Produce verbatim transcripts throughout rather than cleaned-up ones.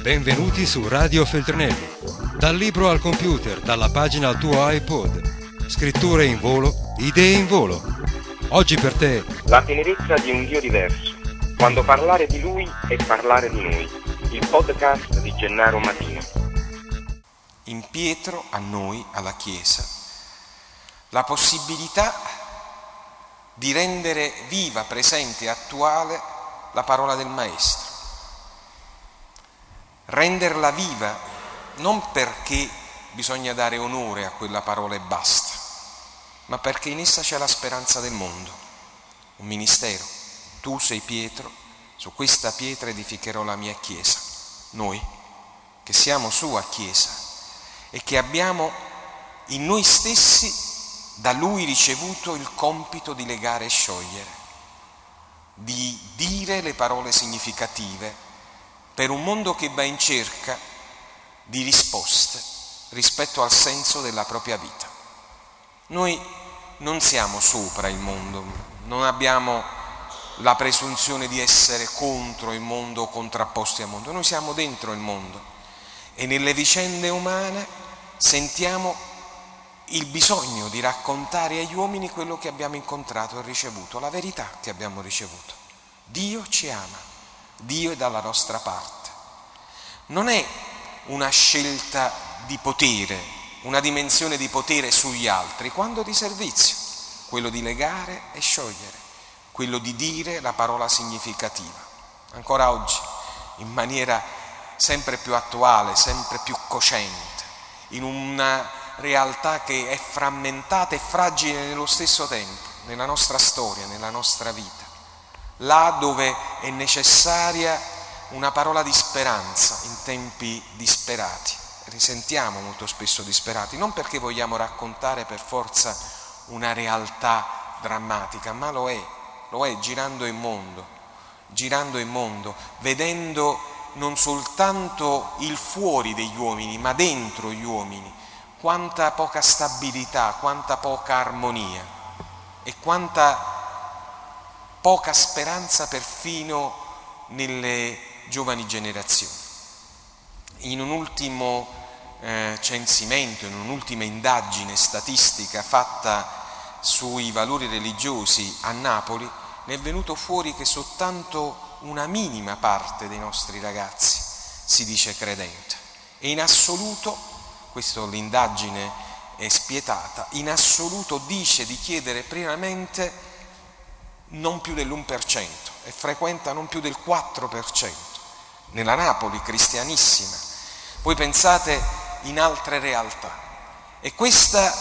Benvenuti su Radio Feltrinelli. Dal libro al computer, dalla pagina al tuo iPod. Scritture in volo, idee in volo. Oggi per te la tenerezza di un Dio diverso. Quando parlare di Lui è parlare di noi. Il podcast di Gennaro Matino. In Pietro, a noi, alla Chiesa, la possibilità di rendere viva, presente e attuale la parola del Maestro. Renderla viva non perché bisogna dare onore a quella parola e basta, ma perché in essa c'è la speranza del mondo, un ministero. Tu sei Pietro, su questa pietra edificherò la mia Chiesa. Noi, che siamo sua Chiesa e che abbiamo in noi stessi da Lui ricevuto il compito di legare e sciogliere, di dire le parole significative per un mondo che va in cerca di risposte rispetto al senso della propria vita. Noi non siamo sopra il mondo, non abbiamo la presunzione di essere contro il mondo o contrapposti al mondo, noi siamo dentro il mondo e nelle vicende umane sentiamo il bisogno di raccontare agli uomini quello che abbiamo incontrato e ricevuto, la verità che abbiamo ricevuto. Dio ci ama, Dio è dalla nostra parte. Non è una scelta di potere, una dimensione di potere sugli altri, quando di servizio, quello di legare e sciogliere, quello di dire la parola significativa. Ancora oggi, in maniera sempre più attuale, sempre più cocente, in una realtà che è frammentata e fragile nello stesso tempo, nella nostra storia, nella nostra vita, là dove è necessaria una parola di speranza in tempi disperati. Risentiamo molto spesso disperati, non perché vogliamo raccontare per forza una realtà drammatica, ma lo è, lo è girando il mondo, girando il mondo, vedendo non soltanto il fuori degli uomini, ma dentro gli uomini, quanta poca stabilità, quanta poca armonia e quanta poca speranza perfino nelle giovani generazioni. In un ultimo eh, censimento, in un'ultima indagine statistica fatta sui valori religiosi a Napoli, ne è venuto fuori che soltanto una minima parte dei nostri ragazzi si dice credente e in assoluto, questa l'indagine è spietata, in assoluto dice di chiedere pienamente non più dell'uno per cento e frequenta non più del quattro per cento. Nella Napoli cristianissima, voi pensate in altre realtà. E questa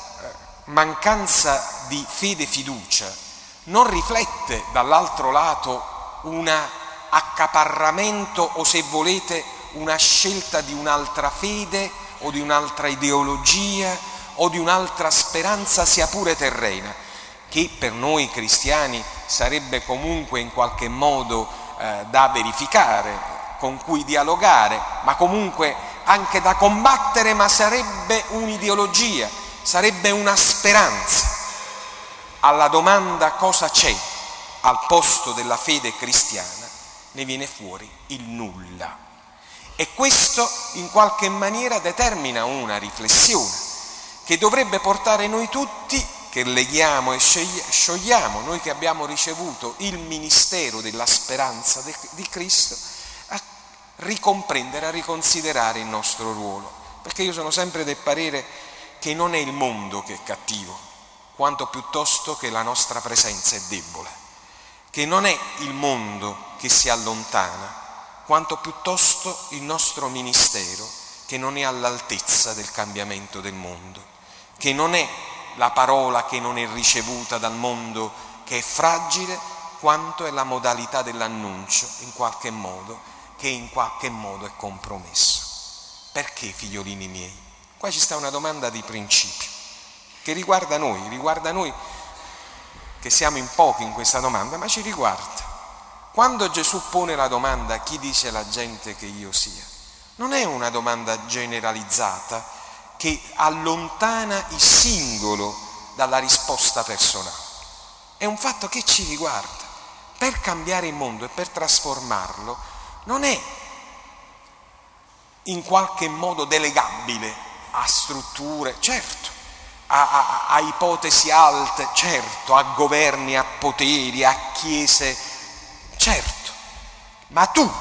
mancanza di fede e fiducia non riflette dall'altro lato un accaparramento o, se volete, una scelta di un'altra fede o di un'altra ideologia o di un'altra speranza, sia pure terrena, che per noi cristiani sarebbe comunque in qualche modo eh, da verificare, con cui dialogare, ma comunque anche da combattere, ma sarebbe un'ideologia, sarebbe una speranza. Alla domanda cosa c'è al posto della fede cristiana ne viene fuori il nulla. E questo in qualche maniera determina una riflessione che dovrebbe portare noi tutti, che leghiamo e sciogliamo, noi che abbiamo ricevuto il ministero della speranza di Cristo, ricomprendere, a riconsiderare il nostro ruolo, perché io sono sempre del parere che non è il mondo che è cattivo, quanto piuttosto che la nostra presenza è debole, che non è il mondo che si allontana, quanto piuttosto il nostro ministero che non è all'altezza del cambiamento del mondo, che non è la parola che non è ricevuta dal mondo, che è fragile, quanto è la modalità dell'annuncio, in qualche modo, che in qualche modo è compromesso. Perché, figliolini miei? Qua ci sta una domanda di principio che riguarda noi, riguarda noi che siamo in pochi in questa domanda, ma ci riguarda. Quando Gesù pone la domanda chi dice la gente che io sia, non è una domanda generalizzata che allontana il singolo dalla risposta personale, è un fatto che ci riguarda. Per cambiare il mondo e per trasformarlo non è in qualche modo delegabile a strutture, certo, a, a, a ipotesi alte, certo, a governi, a poteri, a chiese, certo, ma tu,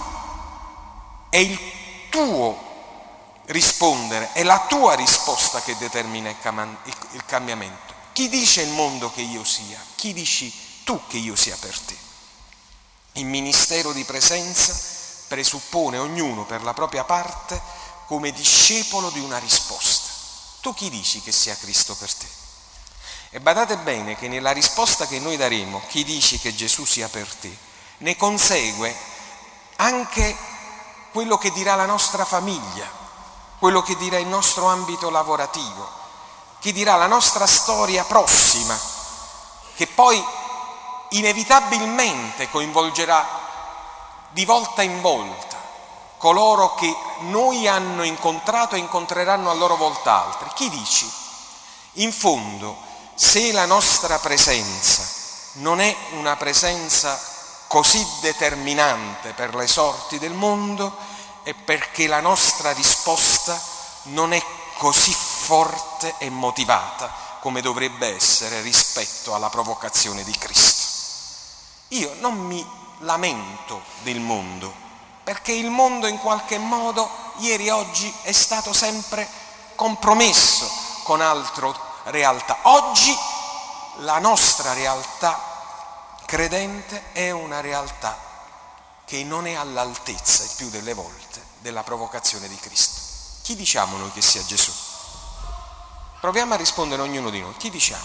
è il tuo rispondere, è la tua risposta che determina il, cam- il cambiamento. Chi dice il mondo che io sia? Chi dici tu che io sia per te? Il ministero di presenza presuppone ognuno per la propria parte come discepolo di una risposta. Tu chi dici che sia Cristo per te? E badate bene che nella risposta che noi daremo, chi dici che Gesù sia per te, ne consegue anche quello che dirà la nostra famiglia, quello che dirà il nostro ambito lavorativo, che dirà la nostra storia prossima, che poi inevitabilmente coinvolgerà di volta in volta coloro che noi hanno incontrato e incontreranno a loro volta altri. Chi dici? In fondo, se la nostra presenza non è una presenza così determinante per le sorti del mondo, è perché la nostra risposta non è così forte e motivata come dovrebbe essere rispetto alla provocazione di Cristo. Io non mi lamento del mondo, perché il mondo in qualche modo, ieri e oggi, è stato sempre compromesso con altre realtà. Oggi la nostra realtà credente è una realtà che non è all'altezza, il più delle volte, della provocazione di Cristo. Chi diciamo noi che sia Gesù? Proviamo a rispondere ognuno di noi. Chi diciamo?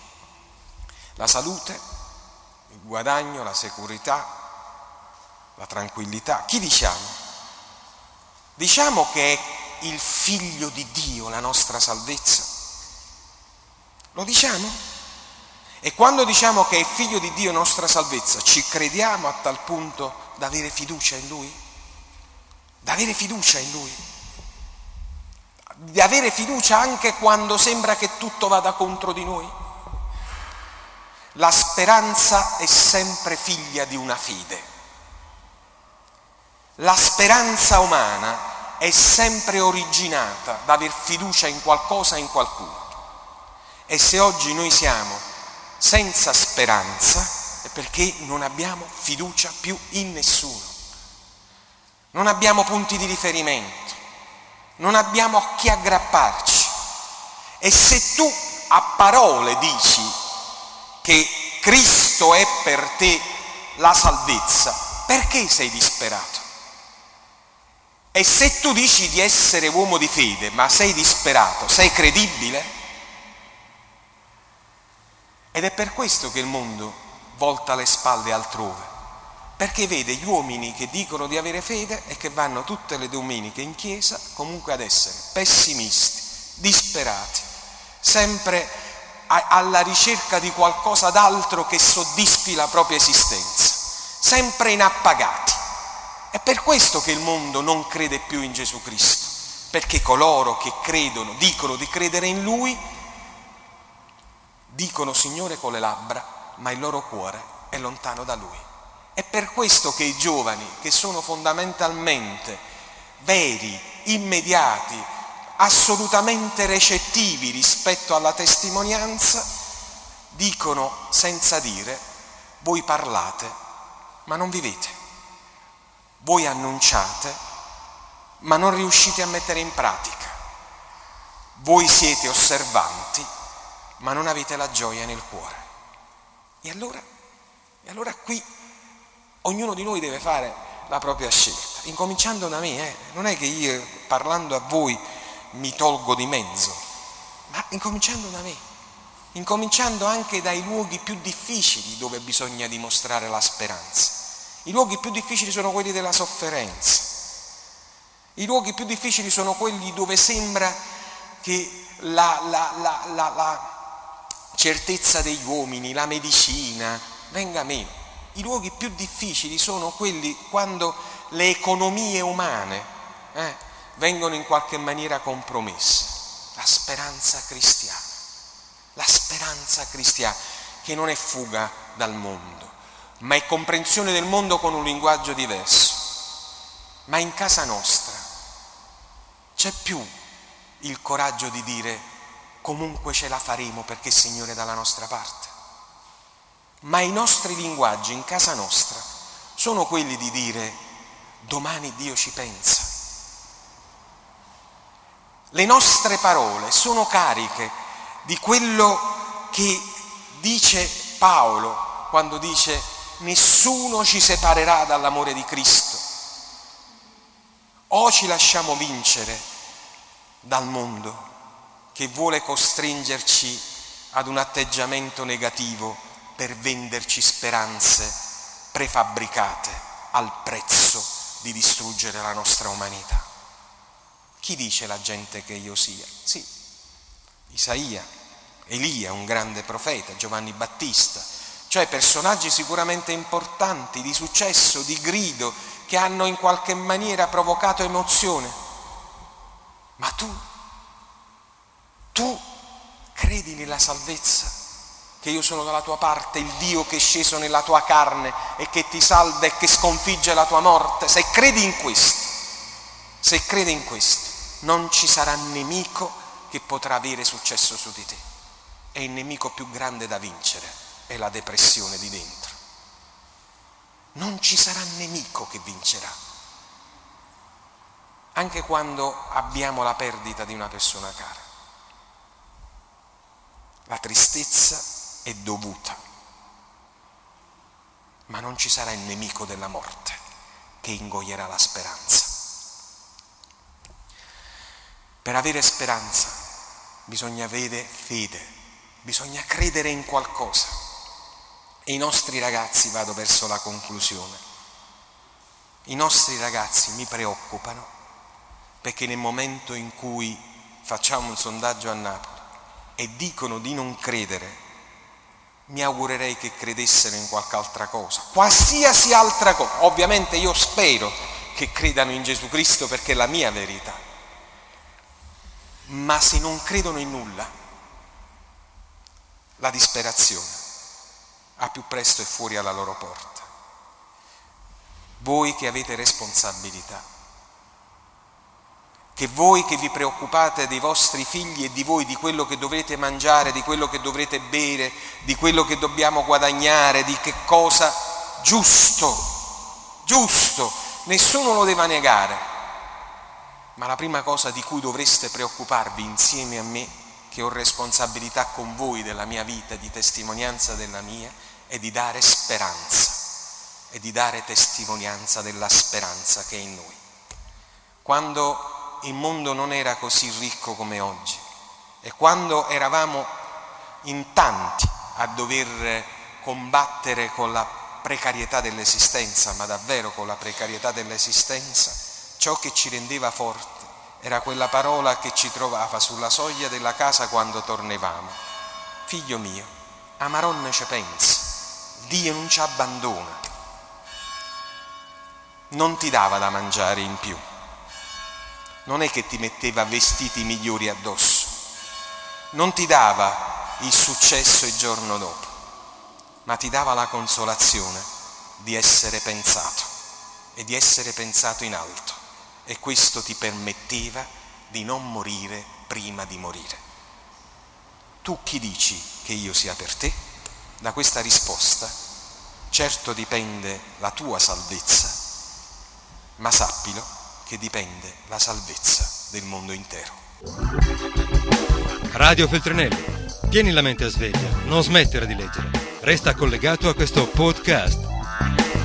La salute, il guadagno, la sicurezza, la tranquillità. Chi diciamo? Diciamo che è il Figlio di Dio la nostra salvezza? Lo diciamo? E quando diciamo che è il Figlio di Dio nostra salvezza, ci crediamo a tal punto da avere fiducia in Lui? Da avere fiducia in Lui? Di avere fiducia anche quando sembra che tutto vada contro di noi? La speranza è sempre figlia di una fede. La speranza umana è sempre originata da aver fiducia in qualcosa e in qualcuno. E se oggi noi siamo senza speranza è perché non abbiamo fiducia più in nessuno. Non abbiamo punti di riferimento, non abbiamo a chi aggrapparci. E se tu a parole dici che Cristo è per te la salvezza, perché sei disperato? E se tu dici di essere uomo di fede, ma sei disperato, sei credibile? Ed è per questo che il mondo volta le spalle altrove, perché vede gli uomini che dicono di avere fede e che vanno tutte le domeniche in chiesa comunque ad essere pessimisti, disperati, sempre a- alla ricerca di qualcosa d'altro che soddisfi la propria esistenza, sempre inappagati. È per questo che il mondo non crede più in Gesù Cristo, perché coloro che credono, dicono di credere in Lui, dicono Signore con le labbra, ma il loro cuore è lontano da Lui. È per questo che i giovani, che sono fondamentalmente veri, immediati, assolutamente recettivi rispetto alla testimonianza, dicono senza dire: voi parlate, ma non vivete. Voi annunciate, ma non riuscite a mettere in pratica. Voi siete osservanti, ma non avete la gioia nel cuore. E allora, e allora qui ognuno di noi deve fare la propria scelta, incominciando da me, eh? Non è che io parlando a voi mi tolgo di mezzo, ma incominciando da me, incominciando anche dai luoghi più difficili dove bisogna dimostrare la speranza. I luoghi più difficili sono quelli della sofferenza, i luoghi più difficili sono quelli dove sembra che la, la, la, la, la certezza degli uomini, la medicina venga meno. I luoghi più difficili sono quelli quando le economie umane eh, vengono in qualche maniera compromesse. La speranza cristiana, la speranza cristiana che non è fuga dal mondo, ma è comprensione del mondo con un linguaggio diverso. Ma in casa nostra c'è più il coraggio di dire comunque ce la faremo perché il Signore è dalla nostra parte. Ma i nostri linguaggi in casa nostra sono quelli di dire domani Dio ci pensa. Le nostre parole sono cariche di quello che dice Paolo quando dice nessuno ci separerà dall'amore di Cristo. O ci lasciamo vincere dal mondo che vuole costringerci ad un atteggiamento negativo per venderci speranze prefabbricate al prezzo di distruggere la nostra umanità. Chi dice la gente che io sia? Sì, Isaia, Elia, un grande profeta, Giovanni Battista, cioè personaggi sicuramente importanti, di successo, di grido, che hanno in qualche maniera provocato emozione. Ma tu, tu credi nella salvezza? Che io sono dalla tua parte, il Dio che è sceso nella tua carne e che ti salva e che sconfigge la tua morte? Se credi in questo, se credi in questo, non ci sarà nemico che potrà avere successo su di te. E il nemico più grande da vincere è la depressione di dentro. Non ci sarà nemico che vincerà. Anche quando abbiamo la perdita di una persona cara. La tristezza è dovuta, ma non ci sarà il nemico della morte che ingoierà la speranza. Per avere speranza bisogna avere fede, bisogna credere in qualcosa. E i nostri ragazzi, vado verso la conclusione, i nostri ragazzi mi preoccupano perché nel momento in cui facciamo un sondaggio a Napoli e dicono di non credere, mi augurerei che credessero in qualche altra cosa, qualsiasi altra cosa. Ovviamente io spero che credano in Gesù Cristo perché è la mia verità, ma se non credono in nulla, la disperazione a più presto è fuori alla loro porta. Voi che avete responsabilità, che voi che vi preoccupate dei vostri figli e di voi, di quello che dovrete mangiare, di quello che dovrete bere, di quello che dobbiamo guadagnare, di che cosa, giusto, giusto, nessuno lo deve negare, ma la prima cosa di cui dovreste preoccuparvi insieme a me, che ho responsabilità con voi della mia vita, di testimonianza della mia, è di dare speranza, e di dare testimonianza della speranza che è in noi. Quando il mondo non era così ricco come oggi e quando eravamo in tanti a dover combattere con la precarietà dell'esistenza, ma davvero con la precarietà dell'esistenza, ciò che ci rendeva forti era quella parola che ci trovava sulla soglia della casa quando tornavamo: figlio mio, a Maronne ci pensa, Dio non ci abbandona. Non ti dava da mangiare in più, non è che ti metteva vestiti migliori addosso, non ti dava il successo il giorno dopo, ma ti dava la consolazione di essere pensato e di essere pensato in alto, e questo ti permetteva di non morire prima di morire. Tu chi dici che io sia per te? Da questa risposta certo dipende la tua salvezza, ma sappilo che dipende la salvezza del mondo intero. Radio Feltrinelli, tieni la mente a sveglia, non smettere di leggere, resta collegato a questo podcast.